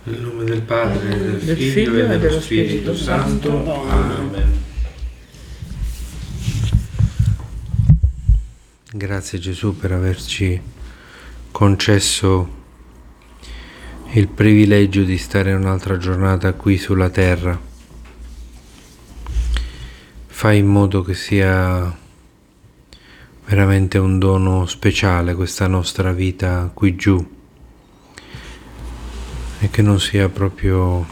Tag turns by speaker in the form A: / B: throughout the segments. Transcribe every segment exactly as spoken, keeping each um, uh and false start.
A: Nel nome del Padre, e del, del Figlio, Figlio e dello, dello Spirito, Spirito Santo. Santo. Amen. Grazie Gesù per averci concesso il privilegio di stare un'altra giornata qui sulla terra. Fai in modo che sia veramente un dono speciale questa nostra vita qui giù e che non sia proprio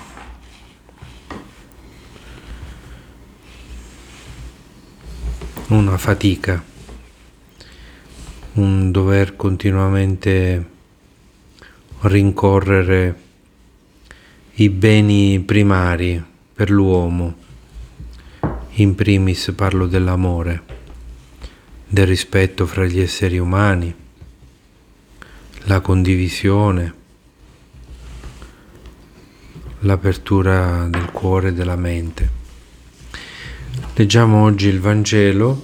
A: una fatica, un dover continuamente rincorrere i beni primari per l'uomo. In primis parlo dell'amore, del rispetto fra gli esseri umani, la condivisione, l'apertura del cuore e della mente. Leggiamo oggi il Vangelo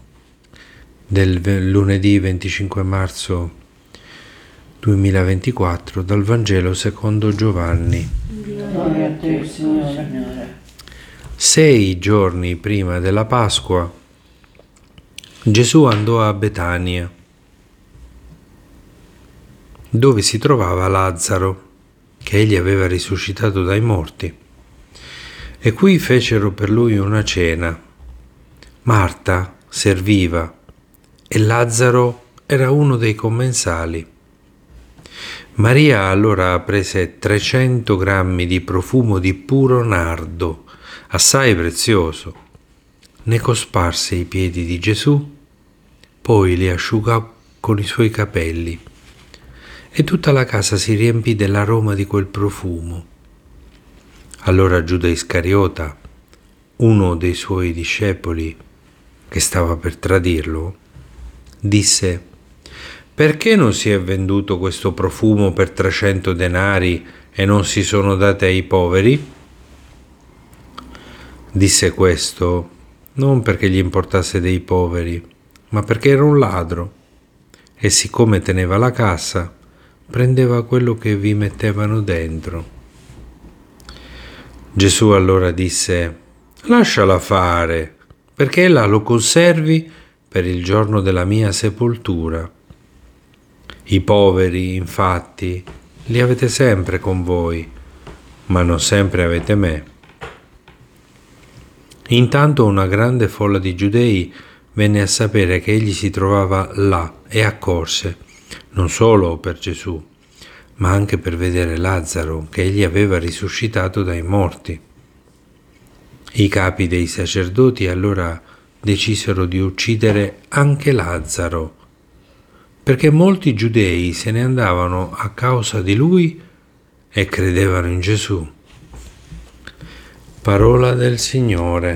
A: del lunedì venticinque marzo duemilaventiquattro, dal Vangelo secondo Giovanni.
B: Gloria a te, Signore.
A: Sei giorni prima della Pasqua, Gesù andò a Betania, dove si trovava Lazzaro, che egli aveva risuscitato dai morti. E qui fecero per lui una cena. Marta serviva e Lazzaro era uno dei commensali. Maria allora prese trecento grammi di profumo di puro nardo, assai prezioso. Ne cosparse i piedi di Gesù, poi li asciugò con i suoi capelli, e tutta la casa si riempì dell'aroma di quel profumo. Allora Giuda Iscariota, uno dei suoi discepoli, che stava per tradirlo, disse: «Perché non si è venduto questo profumo per trecento denari e non si sono date ai poveri?» Disse questo non perché gli importasse dei poveri, ma perché era un ladro, e siccome teneva la cassa, prendeva quello che vi mettevano dentro. Gesù allora disse: «Lasciala fare, perché ella lo conservi per il giorno della mia sepoltura. I poveri, infatti, li avete sempre con voi, ma non sempre avete me». Intanto una grande folla di giudei venne a sapere che egli si trovava là e accorse, non solo per Gesù, ma anche per vedere Lazzaro, che egli aveva risuscitato dai morti. I capi dei sacerdoti allora decisero di uccidere anche Lazzaro, perché molti giudei se ne andavano a causa di lui e credevano in Gesù. Parola del Signore.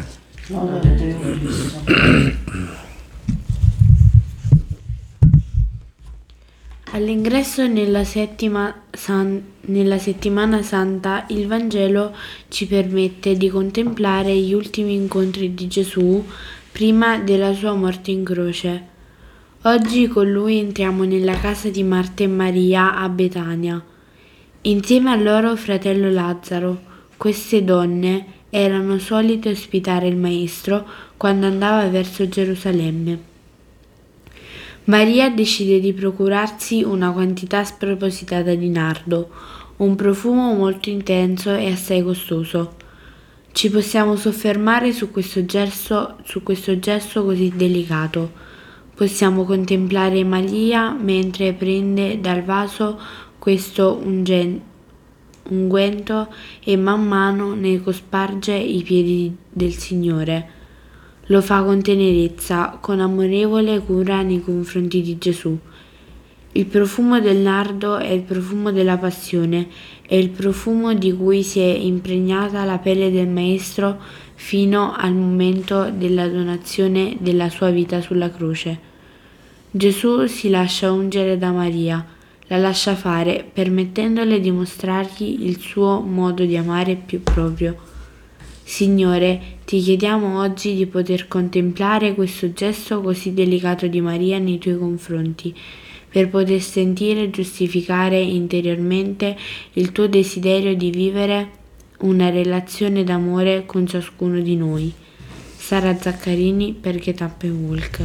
C: All'ingresso nella, settima san, nella settimana santa, il Vangelo ci permette di contemplare gli ultimi incontri di Gesù prima della sua morte in croce. Oggi con lui entriamo nella casa di Marta e Maria a Betania. Insieme al loro fratello Lazzaro, queste donne erano solite ospitare il Maestro quando andava verso Gerusalemme. Maria decide di procurarsi una quantità spropositata di nardo, un profumo molto intenso e assai costoso. Ci possiamo soffermare su questo gesto, su questo gesto così delicato. Possiamo contemplare Maria mentre prende dal vaso questo ungen- unguento e man mano ne cosparge i piedi del Signore. Lo fa con tenerezza, con amorevole cura nei confronti di Gesù. Il profumo del nardo è il profumo della passione, è il profumo di cui si è impregnata la pelle del Maestro fino al momento della donazione della sua vita sulla croce. Gesù si lascia ungere da Maria, la lascia fare, permettendole di mostrargli il suo modo di amare più proprio. Signore, ti chiediamo oggi di poter contemplare questo gesto così delicato di Maria nei tuoi confronti, per poter sentire e giustificare interiormente il tuo desiderio di vivere una relazione d'amore con ciascuno di noi. Sara Zaccarini per Get Up and Walk.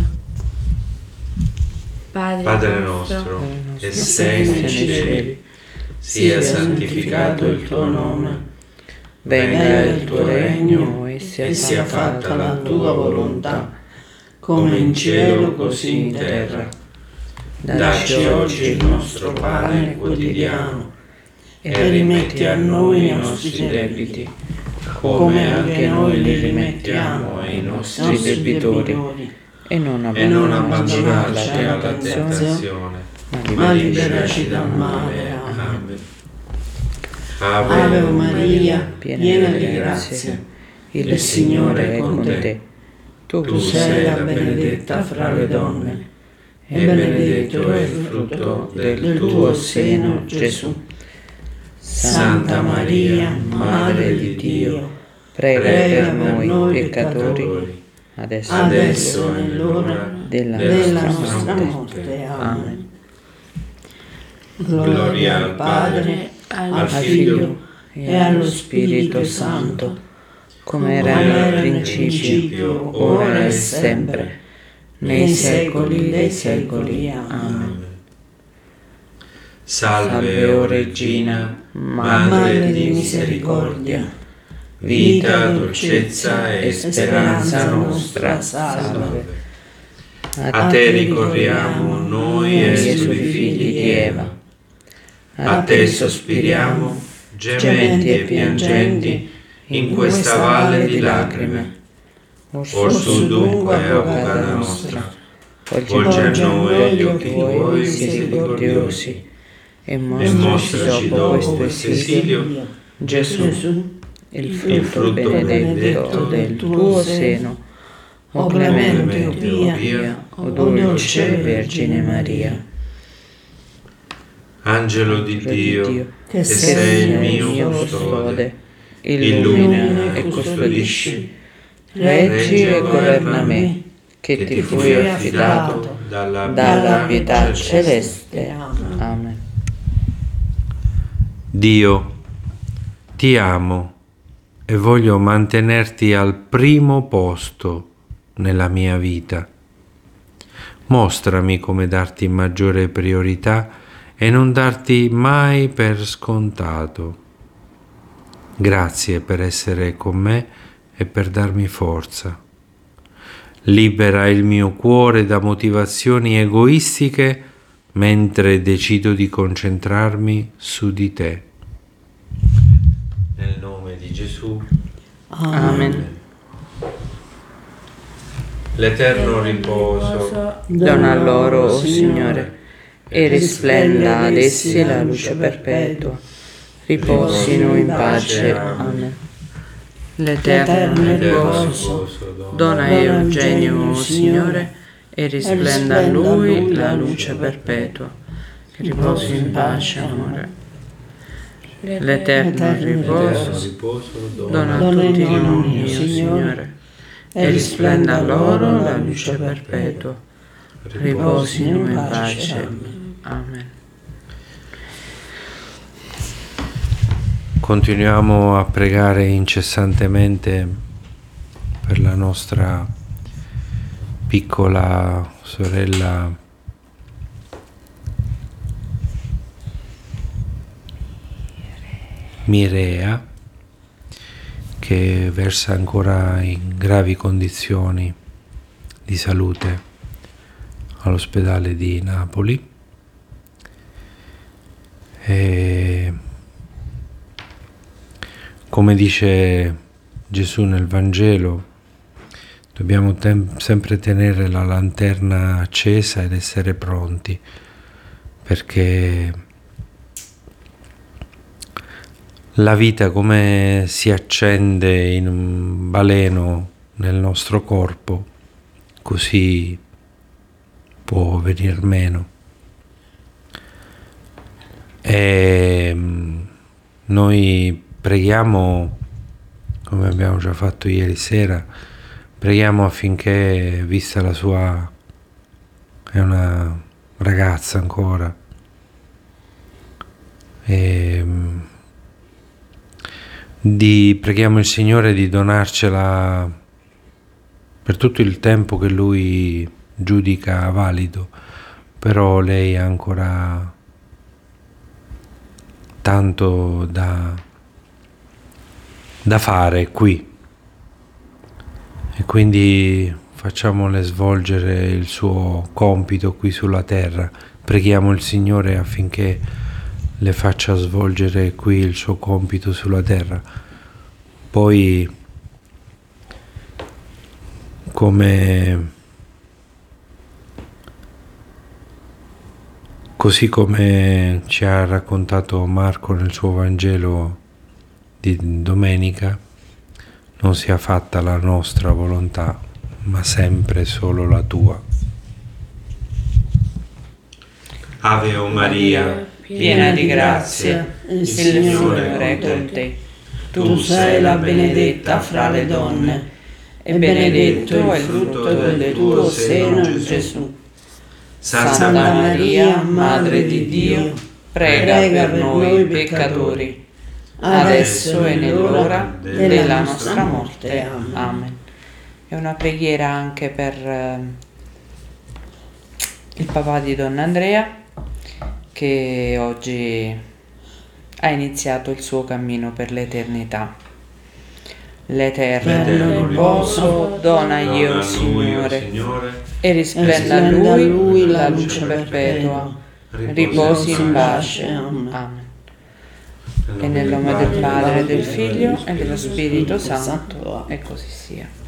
C: Padre,
A: Padre nostro, che sei nei cieli, sia santificato il tuo nome, venga il tuo regno e sia fatta la tua volontà, come in cielo così in terra. Dacci oggi il nostro pane quotidiano e rimetti a noi i nostri debiti, come anche noi li rimettiamo ai nostri debitori.
B: E non
A: E non
B: abbandonarci
A: abbandonarci
B: alla
A: alla
B: tentazione,
A: tentazione,
B: ma
A: ma
B: liberaci
A: liberaci
B: dal
A: dal
B: male.
A: male.
B: Amen.
A: Amen.
B: Ave Maria, piena di grazia, il Signore è con te. Tu sei la benedetta fra le donne, e benedetto è il frutto del tuo seno, Gesù. Santa Maria, Madre di Dio, prega per noi peccatori, adesso, adesso è l'ora della, della nostra morte. Amen. Gloria al Padre, al Figlio e allo Spirito Santo, come era nel principio, ora e sempre, nei secoli dei secoli. Amen.
A: Salve, o Regina, Madre di misericordia, vita, dolcezza e speranza nostra, salve. A te ricorriamo noi esuli figli di Eva, a te sospiriamo, gementi e piangenti, in questa valle di lacrime. Orsù dunque, Avvocata nostra, volgi a noi gli occhi tuoi misericordiosi, e mostraci dopo questo esilio Gesù, il frutto benedetto del tuo seno, o clemente, o pia, o dolce Vergine Maria. Angelo di Dio, che sei il mio custode, illumina e custodisci, reggi e governa me, che ti fui affidato dalla pietà celeste. Amen. Dio, ti amo e voglio mantenerti al primo posto nella mia vita. Mostrami come darti maggiore priorità e non darti mai per scontato. Grazie per essere con me e per darmi forza. Libera il mio cuore da motivazioni egoistiche mentre decido di concentrarmi su di te. Nel nome di Gesù.
B: Amen.
A: L'eterno riposo
B: Dona loro, o Signore, e risplenda ad essi la luce perpetua. Riposino in pace. Amen. L'eterno riposo dona a Eugenio, o Signore, e risplenda a lui la luce perpetua. Riposi in pace, amore. L'eterno riposo dona a tutti noi, o Signore, e risplenda a loro la luce perpetua. Riposino in pace. Amen.
A: Continuiamo a pregare incessantemente per la nostra piccola sorella Mirea, che versa ancora in gravi condizioni di salute all'ospedale di Napoli. E come dice Gesù nel Vangelo, dobbiamo tem- sempre tenere la lanterna accesa ed essere pronti, perché la vita, come si accende in un baleno nel nostro corpo, così può venir meno. E noi preghiamo, come abbiamo già fatto ieri sera, preghiamo affinché, vista la sua, è una ragazza ancora. E, di, preghiamo il Signore di donarcela per tutto il tempo che Lui giudica valido, però lei ha ancora tanto da, da fare qui, e quindi facciamole svolgere il suo compito qui sulla terra. Preghiamo il Signore affinché le faccia svolgere qui il suo compito sulla terra. Poi, come così come ci ha raccontato Marco nel suo Vangelo di domenica, non sia fatta la nostra volontà, ma sempre solo la tua. Ave o Maria,
B: piena di grazia, il Signore è con te. Tu sei la benedetta fra le donne, e benedetto è il frutto del tuo seno, Gesù. Santa Maria, Madre di Dio, prega per noi peccatori, adesso e nell'ora della nostra morte. Amen. È una preghiera anche per eh, il papà di Donna Andrea, che oggi ha iniziato il suo cammino per l'eternità. L'eterno riposo donagli, o Signore, e risplenda a Lui la luce perpetua. Riposi in pace. Amen. E nel nome del Padre, del Figlio e dello Spirito Santo, e così sia.